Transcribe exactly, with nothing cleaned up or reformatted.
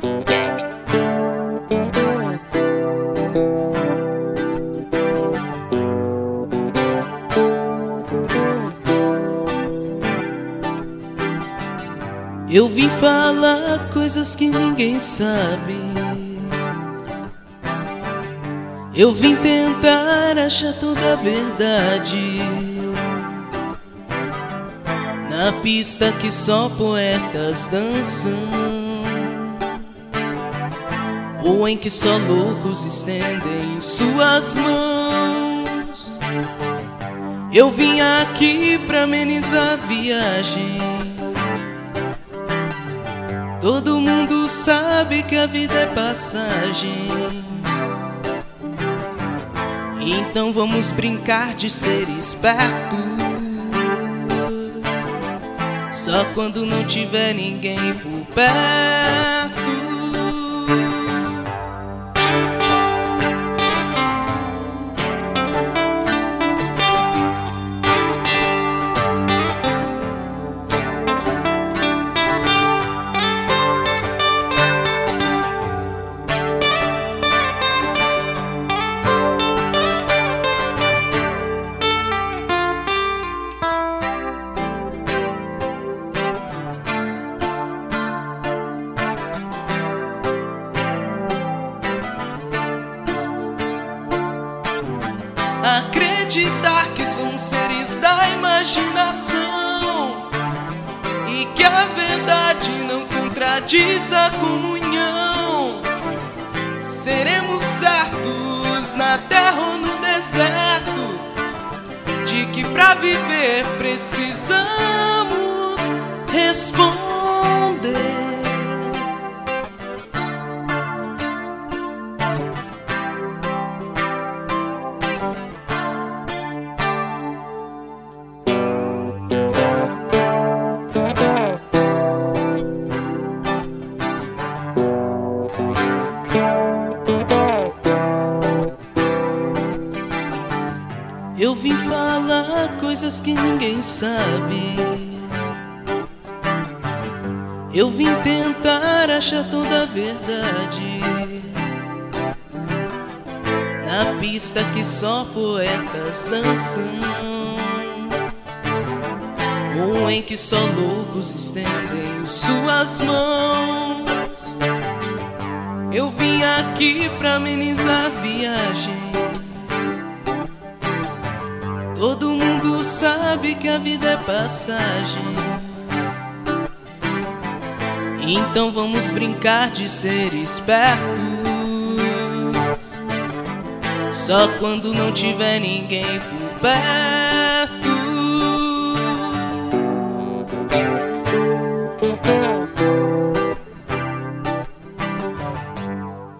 Eu vim falar coisas que ninguém sabe. Eu vim tentar achar toda a verdade na pista que só poetas dançam, ou em que só loucos estendem suas mãos. Eu vim aqui pra amenizar a viagem. Todo mundo sabe que a vida é passagem, então vamos brincar de ser espertos. Só quando não tiver ninguém por perto. Acreditar que somos seres da imaginação e que a verdade não contradiz a comunhão. Seremos certos na terra ou no deserto de que pra viver precisamos responder. Eu vim falar coisas que ninguém sabe. Eu vim tentar achar toda a verdade na pista que só poetas dançam, ou em que só loucos estendem suas mãos. Eu vim aqui pra amenizar a viagem. Todo mundo sabe que a vida é passagem, então vamos brincar de ser espertos. Só quando não tiver ninguém por perto.